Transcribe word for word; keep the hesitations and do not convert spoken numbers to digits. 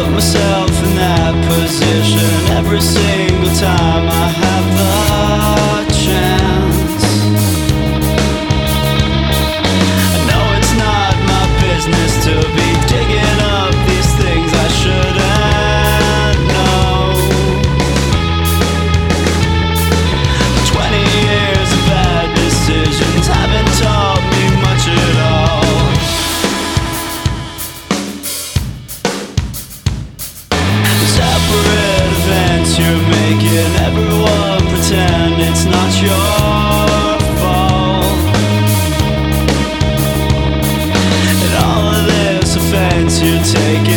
put myself in that position every single time I have the chance. I know it's not my business to be digging up these things I shouldn't know. Twenty years of bad decisions haven't taught me much at all. Separate events you're making everyone pretend it's not your fault. And all of this offense you're taking